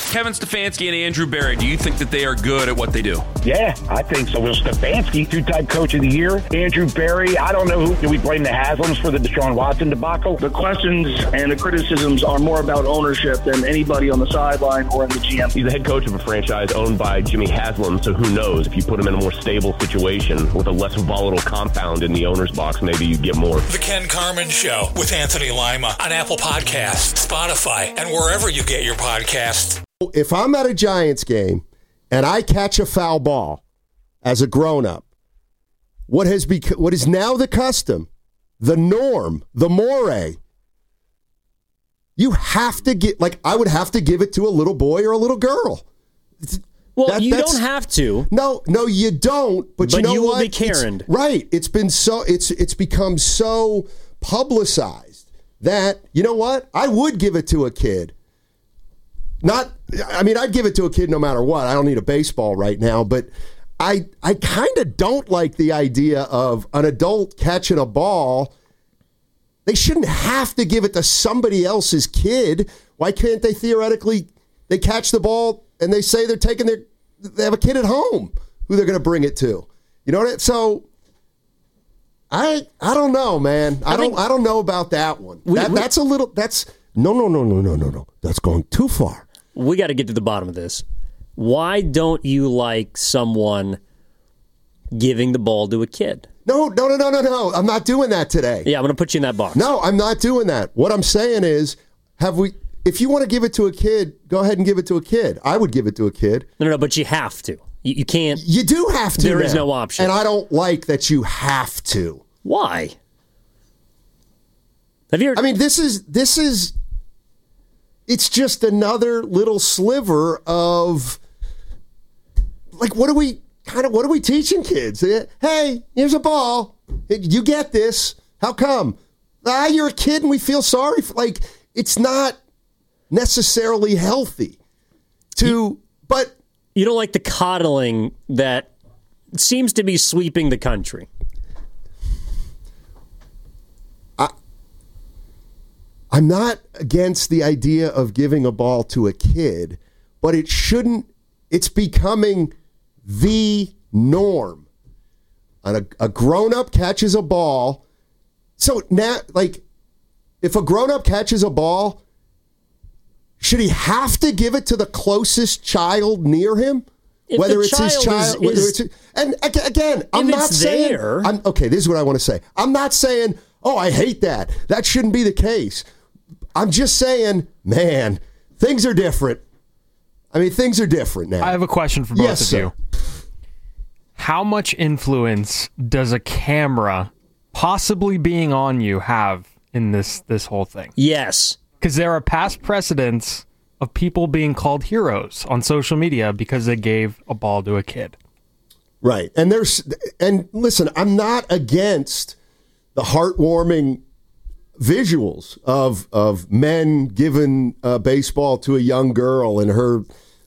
Kevin Stefanski and Andrew Berry, do you think that they are good at what they do? Yeah, I think so. Will Stefanski, two-time coach of the year. Andrew Berry, I don't know who. Do we blame the Haslams for the Deshaun Watson debacle? The questions and the criticisms are more about ownership than anybody on the sideline or in the GM. He's the head coach of a franchise owned by Jimmy Haslam, so who knows? If you put him in a more stable situation with a less volatile compound in the owner's box, maybe you get more. The Ken Carman Show with Anthony Lima on Apple Podcasts, Spotify, and wherever you get your podcasts. If I'm at a Giants game and I catch a foul ball as a grown-up, what is now the custom, the norm, the mores, you have to get, I would have to give it to a little boy or a little girl. Well, you don't have to. No, you don't. But you know you will what? Be Karen'd. Right. It's become so publicized that, you know what? I would give it to a kid. I'd give it to a kid no matter what. I don't need a baseball right now, but I kind of don't like the idea of an adult catching a ball. They shouldn't have to give it to somebody else's kid. Why can't they theoretically, they catch the ball and they say they have a kid at home who they're going to bring it to. You know what I mean? So I don't know, man. I don't know about that one. No. That's going too far. We got to get to the bottom of this. Why don't you like someone giving the ball to a kid? No. I'm not doing that today. Yeah, I'm going to put you in that box. No, I'm not doing that. What I'm saying is, if you want to give it to a kid, go ahead and give it to a kid. I would give it to a kid. No, but you have to. You can't. You do have to. There is no option. And I don't like that you have to. Why? Have you heard? This is it's just another little sliver of, what are we teaching kids? Hey, here's a ball. You get this. How come? You're a kid and we feel sorry for, it's not necessarily healthy but you don't like the coddling that seems to be sweeping the country. I'm not against the idea of giving a ball to a kid, but it's becoming the norm. A grown-up catches a ball. So now, if a grown-up catches a ball, should he have to give it to the closest child near him? Whether it's his child, and again, I'm not saying. Okay, this is what I want to say. I'm not saying, I hate that. That shouldn't be the case. I'm just saying, man, things are different. Things are different now. I have a question for both of you. How much influence does a camera possibly being on you have in this whole thing? Yes. Because there are past precedents of people being called heroes on social media because they gave a ball to a kid. Right. And listen, I'm not against the heartwarming visuals of men giving a baseball to a young girl and her,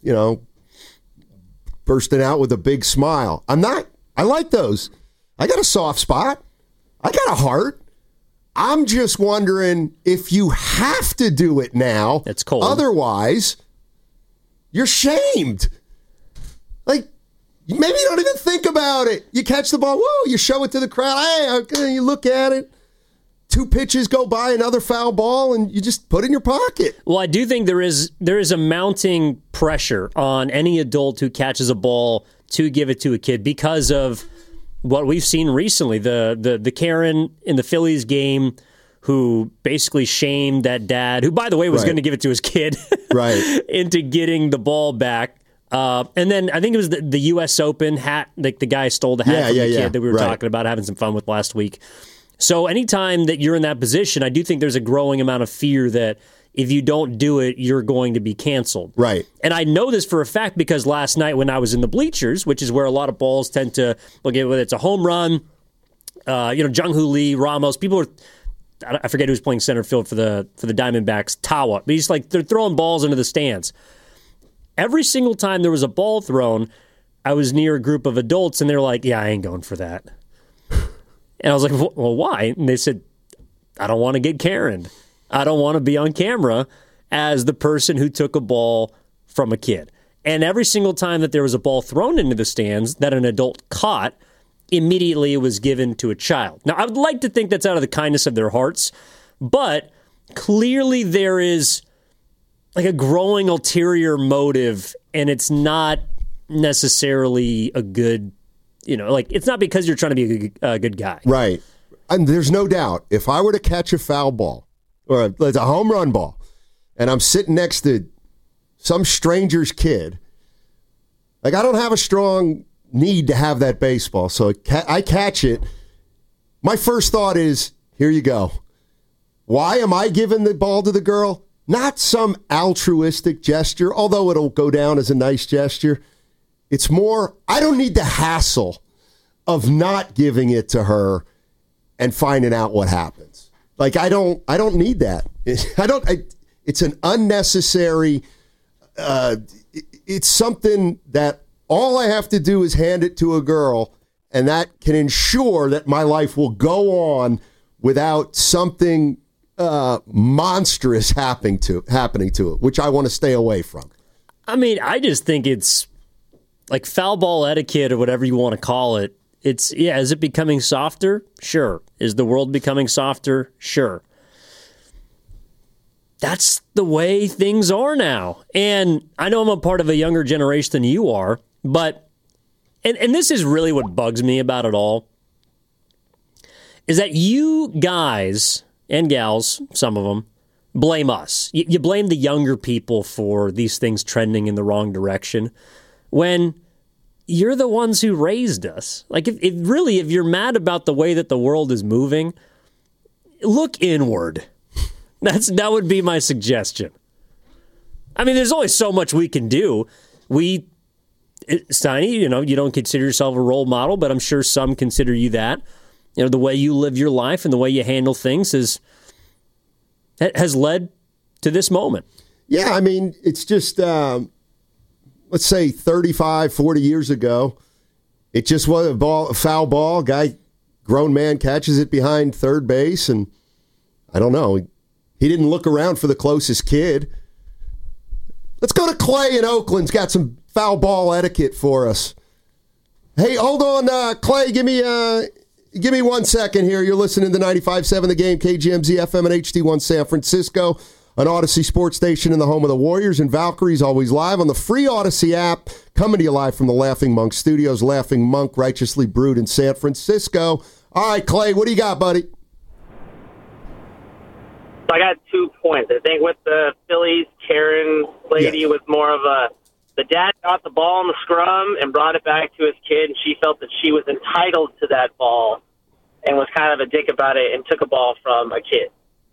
bursting out with a big smile. I like those. I got a soft spot. I got a heart. I'm just wondering if you have to do it now. It's cold. Otherwise, you're shamed. Maybe you don't even think about it. You catch the ball, whoa, you show it to the crowd. Hey, okay, you look at it. 2 pitches go by, another foul ball, and you just put it in your pocket. Well, I do think there is a mounting pressure on any adult who catches a ball to give it to a kid because of what we've seen recently. The Karen in the Phillies game who basically shamed that dad, who, by the way, was going to give it to his kid, into getting the ball back. And then I think it was the U.S. Open hat, the guy stole the hat from the kid that we were talking about having some fun with last week. So anytime that you're in that position, I do think there's a growing amount of fear that if you don't do it, you're going to be canceled. Right. And I know this for a fact because last night when I was in the bleachers, which is where a lot of balls tend to look at, whether it's a home run, Jung-Hoo Lee, Ramos, I forget who's playing center field for the Diamondbacks, Tawa. But he's they're throwing balls into the stands. Every single time there was a ball thrown, I was near a group of adults and they're like, yeah, I ain't going for that. And I was like, well, why? And they said, I don't want to get Karen'd. I don't want to be on camera as the person who took a ball from a kid. And every single time that there was a ball thrown into the stands that an adult caught, immediately it was given to a child. Now, I would like to think that's out of the kindness of their hearts, but clearly there is like a growing ulterior motive, and it's not necessarily a good, it's not because you're trying to be a good guy. Right. And there's no doubt, if I were to catch a foul ball or a home run ball, and I'm sitting next to some stranger's kid, like I don't have a strong need to have that baseball, so I catch it. My first thought is, here you go. Why am I giving the ball to the girl? Not some altruistic gesture, although it'll go down as a nice gesture. It's more, I don't need the hassle of not giving it to her and finding out what happens. Like I don't need that. It's an unnecessary. It's something that all I have to do is hand it to a girl, and that can ensure that my life will go on without something monstrous happening to it, which I want to stay away from. I mean, I just think it's like foul ball etiquette or whatever you want to call it. Is it becoming softer? Sure. Is the world becoming softer? Sure. That's the way things are now. And I know I'm a part of a younger generation than you are, but, and this is really what bugs me about it all, is that you guys and gals, some of them, blame us. You blame the younger people for these things trending in the wrong direction when you're the ones who raised us. Like, if you're mad about the way that the world is moving, look inward. That would be my suggestion. I mean, there's only so much we can do. Steiny, you don't consider yourself a role model, but I'm sure some consider you that. The way you live your life and the way you handle things has led to this moment. Yeah, I mean, it's just, let's say 35, 40 years ago, it just was a foul ball. Grown man catches it behind third base, and I don't know. He didn't look around for the closest kid. Let's go to Clay in Oakland's got some foul ball etiquette for us. Hey, hold on, Clay. Give me 1 second here. You're listening to 95.7 The Game, KGMZ FM and HD1 San Francisco, an Odyssey sports station in the home of the Warriors, and Valkyrie's always live on the free Odyssey app, coming to you live from the Laughing Monk Studios. Laughing Monk, righteously brewed in San Francisco. All right, Clay, what do you got, buddy? I got 2 points. I think with the Phillies, Karen lady was more of the dad got the ball in the scrum and brought it back to his kid, and she felt that she was entitled to that ball and was kind of a dick about it and took a ball from a kid.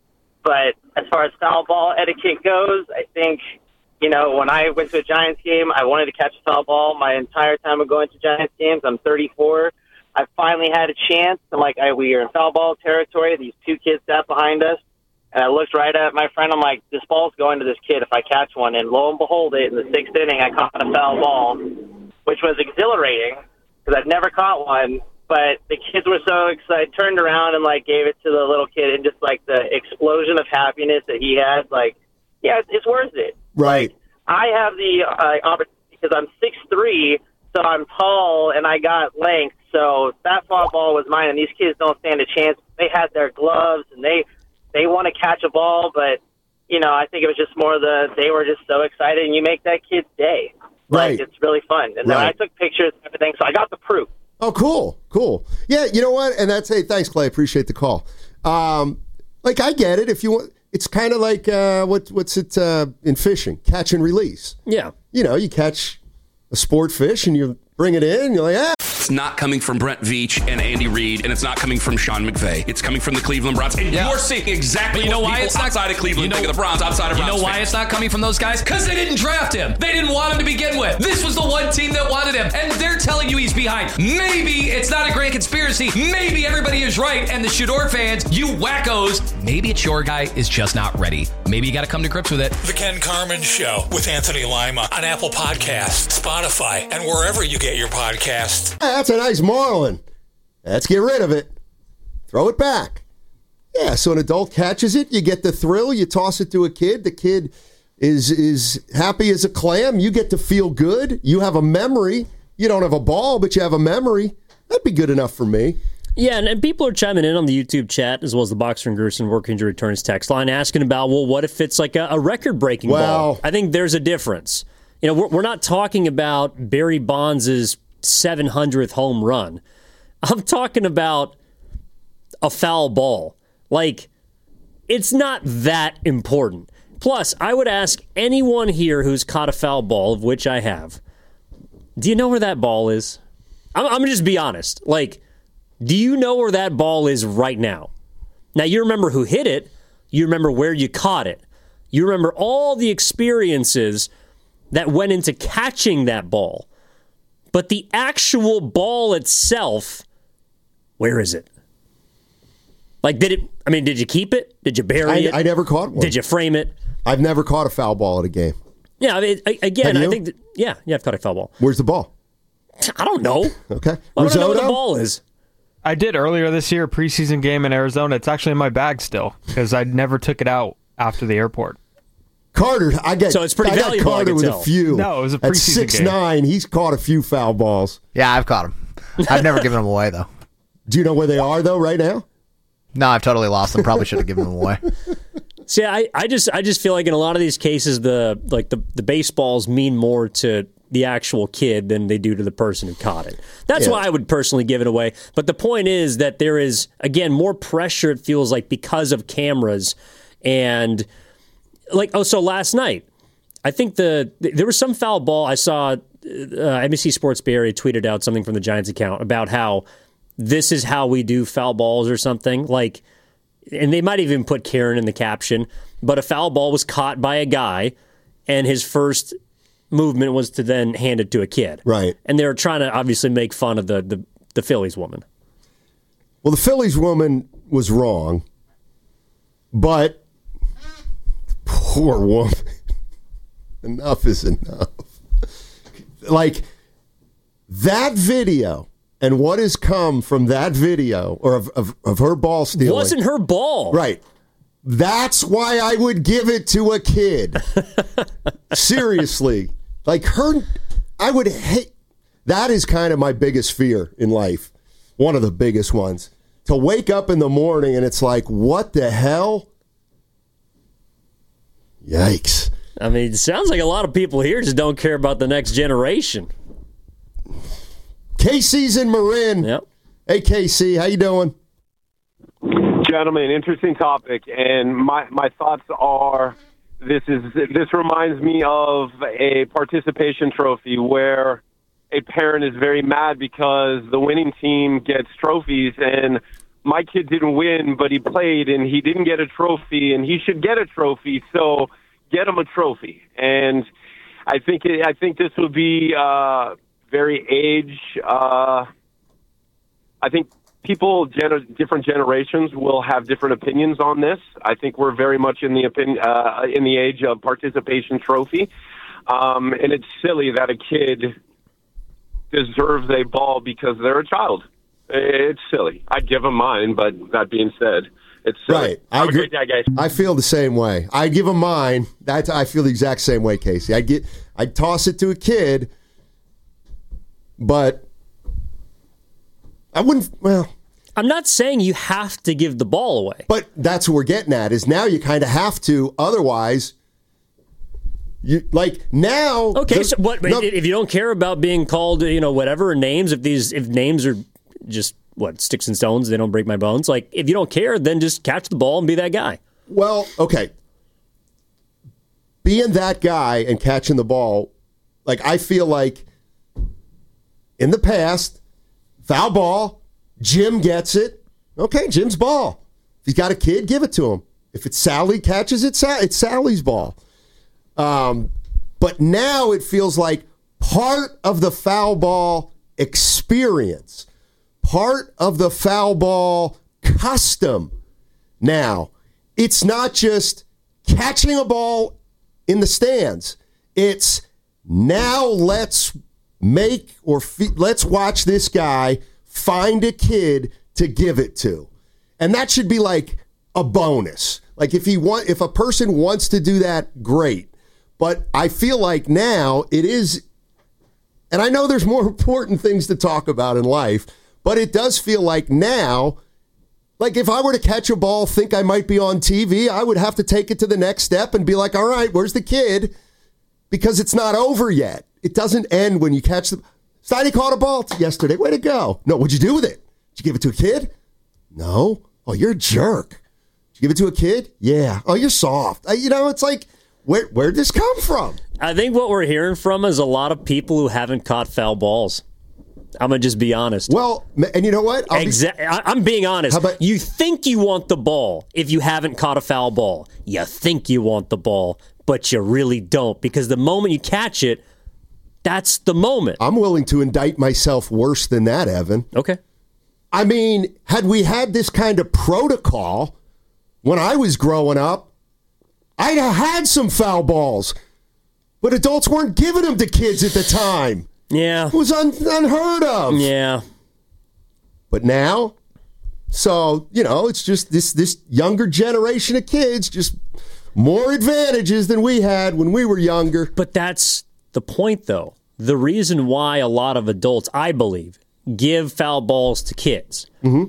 But as far as foul ball etiquette goes, I think, when I went to a Giants game, I wanted to catch a foul ball my entire time of going to Giants games. I'm 34. I finally had a chance. We were in foul ball territory. These 2 kids sat behind us. And I looked right at my friend. I'm like, this ball's going to this kid if I catch one. And lo and behold, in the 6th inning, I caught a foul ball, which was exhilarating because I'd never caught one. But the kids were so excited, turned around and gave it to the little kid, and just the explosion of happiness that he had. It's worth it. Right. I have the opportunity because I'm 6'3", so I'm tall and I got length. So that foul ball was mine, and these kids don't stand a chance. They had their gloves and they want to catch a ball, but, I think it was just more they were just so excited, and you make that kid's day. Right. It's really fun. And then I took pictures and everything, so I got the proof. Oh, cool. Yeah, you know what? And hey, thanks, Clay. Appreciate the call. I get it. If you want, it's kind of like, what's it in fishing? Catch and release. Yeah. You catch a sport fish and you bring it in, and you're like, It's not coming from Brent Veach and Andy Reid, and it's not coming from Sean McVay. It's coming from the Cleveland Browns. And you're seeing exactly what people outside of Cleveland think of the Browns, outside of Browns You know why fans. it's not coming from those guys? Because they didn't draft him. They didn't want him to begin with. This was the one team that wanted him, and they're telling you he's behind. Maybe it's not a grand conspiracy. Maybe everybody is right, and the Shador fans, you wackos, maybe it's your guy is just not ready. Maybe you got to come to grips with it. The Ken Carman Show with Anthony Lima on Apple Podcasts, Spotify, and wherever you get your podcasts. That's a nice marlin. Let's get rid of it. Throw it back. Yeah, so an adult catches it. You get the thrill. You toss it to a kid. The kid is happy as a clam. You get to feel good. You have a memory. You don't have a ball, but you have a memory. That'd be good enough for me. Yeah, and people are chiming in on the YouTube chat, as well as the Boxer and Gerson Work Injury Returns text line, asking about, well, what if it's like a record-breaking ball? I think there's a difference. You know, we're not talking about Barry Bonds' 700th home run. I'm talking about a foul ball. Like, it's not that important. Plus, I would ask anyone here who's caught a foul ball, of which I have, do you know where that ball is? I'm going to just be honest. Like, do you know where that ball is right now? Now, you remember who hit it. You remember where you caught it. You remember all the experiences that went into catching that ball. But the actual ball itself, where is it? Like, did you keep it? Did you bury it? I never caught one. Did you frame it? I've never caught a foul ball at a game. Yeah, I mean, again, I think I've caught a foul ball. Where's the ball? I don't know. Okay. I don't know where the ball is. I did earlier this year, preseason game in Arizona. It's actually in my bag still because I never took it out after the airport. Carter, so it's pretty valuable. Carter with a few. No, it was a preseason At 6'9", he's caught a few foul balls. Yeah, I've caught them. I've never given them away though. Do you know where they are though right now? No, I've totally lost them. Probably should have given them away. See, I just feel like in a lot of these cases, the baseballs mean more to the actual kid than they do to the person who caught it. That's why I would personally give it away. But the point is that there is, again, more pressure, it feels like, because of cameras. And, so last night, I think there was some foul ball. I saw NBC Sports Bay Area tweeted out something from the Giants account about how this is how we do foul balls or something. Like, and they might even put Karen in the caption, but a foul ball was caught by a guy, and his first movement was to then hand it to a kid. Right. And they were trying to obviously make fun of the Phillies woman. Well, the Phillies woman was wrong, but poor woman. Enough is enough. Like, that video and what has come from that video, or of her ball stealing. Wasn't her ball. Right. That's why I would give it to a kid. Seriously. Like, I would hate. That is kind of my biggest fear in life. One of the biggest ones. To wake up in the morning and it's like, what the hell? Yikes. I mean, it sounds like a lot of people here just don't care about the next generation. Casey's in Marin. Yep. Hey, Casey, how you doing? Gentlemen, interesting topic, and my thoughts are this reminds me of a participation trophy where a parent is very mad because the winning team gets trophies, and my kid didn't win, but he played and he didn't get a trophy, and he should get a trophy, so get him a trophy. And I think this would be very age. I think different generations will have different opinions on this. I think we're very much in the age of participation trophy, and it's silly that a kid deserves a ball because they're a child. It's silly. I'd give them mine, but that being said, it's silly. Right. Have a great day, guys. I feel the same way. I'd give them mine. I feel the exact same way, Casey. I'd toss it to a kid, but I wouldn't. Well, I'm not saying you have to give the ball away. But that's what we're getting at, is now you kind of have to. Otherwise, you now. Okay, so what? No, if you don't care about being called, whatever names, if names are just sticks and stones, they don't break my bones. Like, if you don't care, then just catch the ball and be that guy. Well, okay. Being that guy and catching the ball, I feel like in the past, foul ball, Jim gets it. Okay, Jim's ball. If he's got a kid, give it to him. If it's Sally catches it, it's Sally's ball. But now it feels like part of the foul ball experience, part of the foul ball custom. Now, it's not just catching a ball in the stands. It's now let's watch this guy find a kid to give it to. And that should be like a bonus. Like if a person wants to do that, great. But I feel like now it is, and I know there's more important things to talk about in life, but it does feel like now, like if I were to catch a ball, think I might be on TV, I would have to take it to the next step and be like, all right, where's the kid? Because it's not over yet. It doesn't end when you catch the... Steiny caught a ball yesterday. Way to go. No, what'd you do with it? Did you give it to a kid? No. Oh, you're a jerk. Did you give it to a kid? Yeah. Oh, you're soft. It's like, where'd this come from? I think what we're hearing from is a lot of people who haven't caught foul balls. I'm going to just be honest. Well, and you know what? I'm being honest. You think you want the ball if you haven't caught a foul ball. You think you want the ball, but you really don't, because the moment you catch it, that's the moment. I'm willing to indict myself worse than that, Evan. Okay. I mean, had we had this kind of protocol when I was growing up, I'd have had some foul balls. But adults weren't giving them to kids at the time. Yeah. It was unheard of. Yeah. But now, so, it's just this younger generation of kids, just more advantages than we had when we were younger. But that's the point, though. The reason why a lot of adults, I believe, give foul balls to kids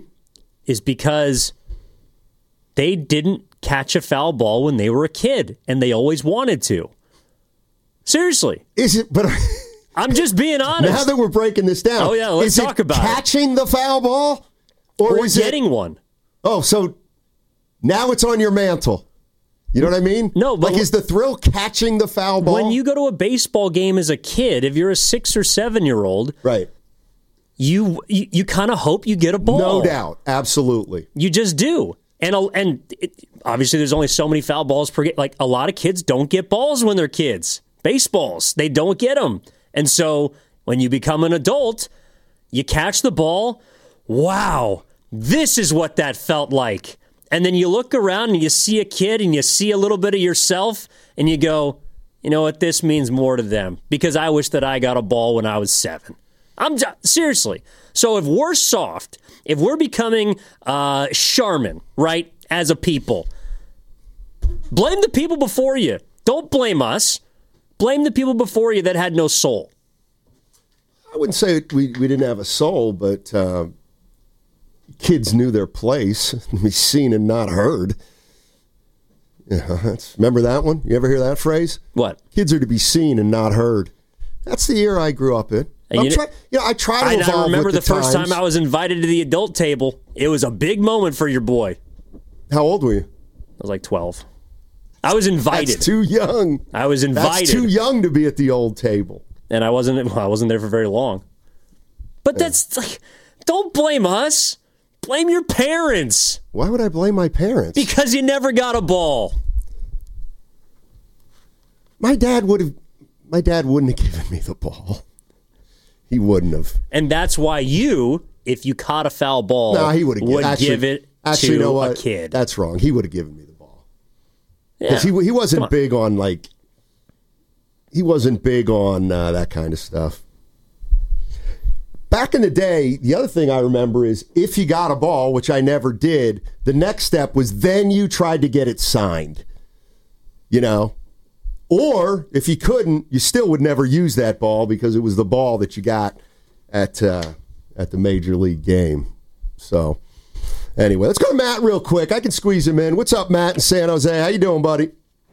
is because they didn't catch a foul ball when they were a kid, and they always wanted to. Seriously. Is it? But I'm just being honest. Now that we're breaking this down. Oh, yeah, let's talk about catching the foul ball? Or is getting one? Oh, so now it's on your mantle. You know what I mean? No, but is the thrill catching the foul ball? When you go to a baseball game as a kid, if you're a 6 or 7-year-old, right, you kind of hope you get a ball. No doubt, absolutely. You just do, and obviously there's only so many foul balls per game. Like a lot of kids don't get balls when they're kids. Baseballs, they don't get them, and so when you become an adult, you catch the ball. Wow, this is what that felt like. And then you look around and you see a kid and you see a little bit of yourself and you go, you know what, this means more to them because I wish that I got a ball when I was 7. Seriously. So if we're soft, if we're becoming Charmin, right, as a people, blame the people before you. Don't blame us. Blame the people before you that had no soul. I wouldn't say we didn't have a soul, but... kids knew their place, be seen and not heard. Remember that one? You ever hear that phrase? What? Kids are to be seen and not heard. That's the era I grew up in. I try to evolve. I remember with the first times. time I was invited to the adult table. It was a big moment for your boy. How old were you? I was like 12. I was invited. That's too young. I was invited. That's too young to be at the old table. And I wasn't there for very long. But that's like, don't blame us. Blame your parents. Why would I blame my parents? Because you never got a ball. My dad wouldn't have given me the ball. He wouldn't have. And that's why if you caught a foul ball, he would give it to a kid. That's wrong. He would have given me the ball. Because he wasn't big on that kind of stuff. Back in the day, the other thing I remember is if you got a ball, which I never did, the next step was then you tried to get it signed. Or if you couldn't, you still would never use that ball because it was the ball that you got at the Major League game. So anyway, let's go to Matt real quick. I can squeeze him in. What's up, Matt in San Jose? How you doing, buddy?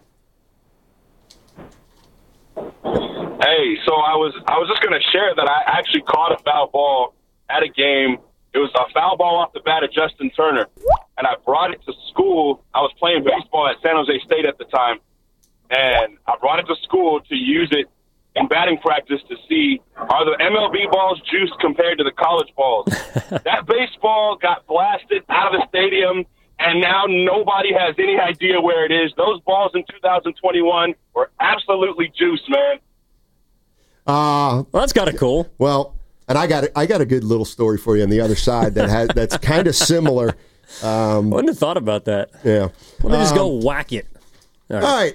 Hey, so I was just going to share that I actually caught a foul ball at a game. It was a foul ball off the bat of Justin Turner, and I brought it to school. I was playing baseball at San Jose State at the time, and I brought it to school to use it in batting practice to see, are the MLB balls juiced compared to the college balls? That baseball got blasted out of the stadium, and now nobody has any idea where it is. Those balls in 2021 were absolutely juiced, man. Well, that's kind of cool. Well, and I got a good little story for you on the other side that's kind of similar. I wouldn't have thought about that. Yeah. Let me just go whack it. All right.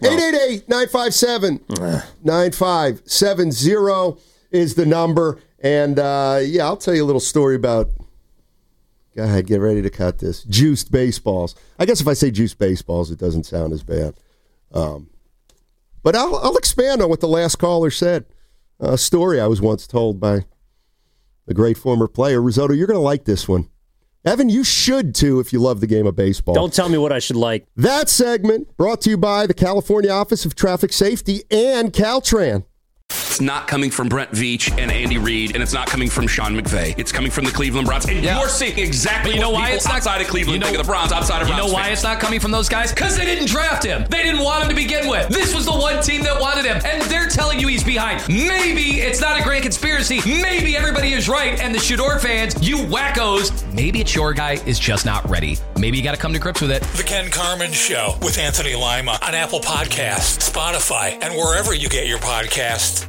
888-957-9570 is the number. And, I'll tell you a little story about, go ahead, get ready to cut this, juiced baseballs. I guess if I say juiced baseballs, it doesn't sound as bad. But I'll expand on what the last caller said. A story I was once told by a great former player. Risotto, you're going to like this one. Evan, you should too if you love the game of baseball. Don't tell me what I should like. That segment brought to you by the California Office of Traffic Safety and Caltran. It's not coming from Brent Veach and Andy Reid, and it's not coming from Sean McVay. It's coming from the Cleveland Browns. And you're seeing exactly what people outside of Cleveland think of the Browns, outside of Browns. You know why fans. it's not coming from those guys? Because they didn't draft him. They didn't want him to begin with. This was the one team that wanted him, and they're telling you he's behind. Maybe it's not a grand conspiracy. Maybe everybody is right, and the Shador fans, you wackos, maybe it's your guy is just not ready. Maybe you got to come to grips with it. The Ken Carman Show with Anthony Lima on Apple Podcasts, Spotify, and wherever you get your podcasts.